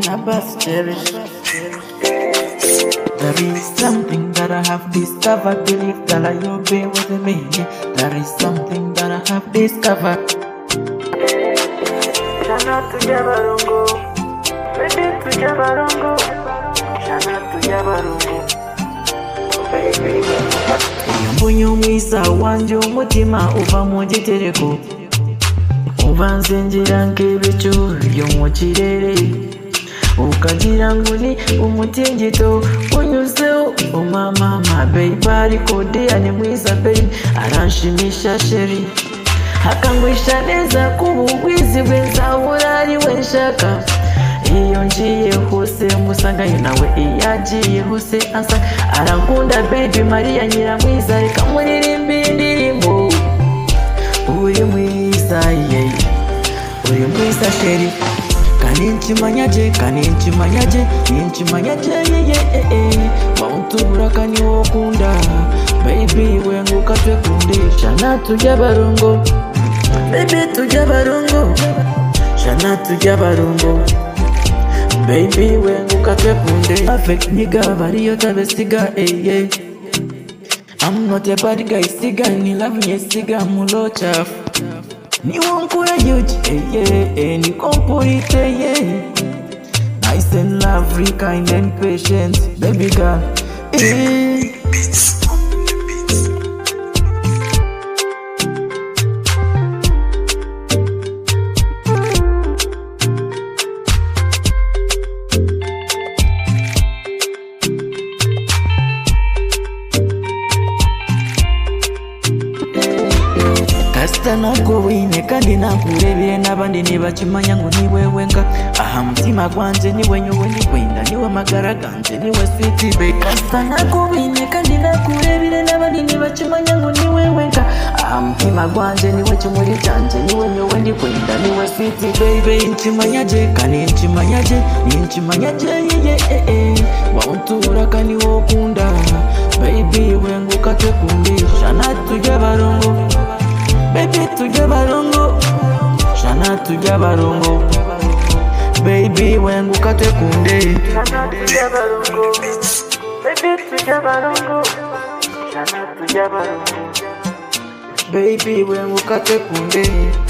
Barnabas cherish. There is something that I have discovered. Believe that you'll be with me. There is something that I have discovered. Shana tuja barungo, baby tuja barungo. Shana tuja barungo, baby. Mbunyo mwisa wanje umutima uva mu gitereko, ubanze ngira nk'ibicu byo mu kirere, ukagira ngo ni umutingito unyuzeho. Mama baby ariko Diane mwiza baby aranshimisha sheri, akangwisha neza kubugwizi bwe nzahora ari we nshaka. Iyo ngiye hose musangayo nawe iyagiye hose asa. Arankunda baby Maria Nyiramwiza, reka muririmbe indirimbo. Uri mwiza yeah, uri mwiza sheri. Kaninchimanyaje, kaninchimanyaje, ninchimanyaje yeah. Wauntubura kani wokunda, baby wenguka twekunde. Shana tuja barungo, baby tuja barungo. Shana tuja barungo, baby wenguka twekunde. Perfect nigga bariyo tabesiga yeah. I'm not a bad guy, siga ni love nye siga mulo chafu. Ni wankura yuji ni komporite nice and lovely, kind and patient, baby girl Kasita nubwo wine kandi nakurebeye n'abandi ntibakimanya ngo ni wewe nga. Aha mutima gwanje ni we nyowe ni kwenda, ni we magara ganje, ni we sweet baby. Kasita nubwo wine kandi nakurebeye n'abandi ntibakimanya ngo ni wewe nga. Aha mutima gwanje ni we kimuri cyanje, ni we nyowe ni kwenda, ni we sweet baby. Nchimanyaje kandi nchimanyaje, ninchimanyaje yeah. Wauntubura kani wokunda, baby wenguka twekunde. Shana tuja barungo, baby tuja barungo. Shana tuja barungo, baby wenguka twekunde. Shana tuja barungo, baby tuja barungo. Shana tuja barungo, baby wenguka twekunde.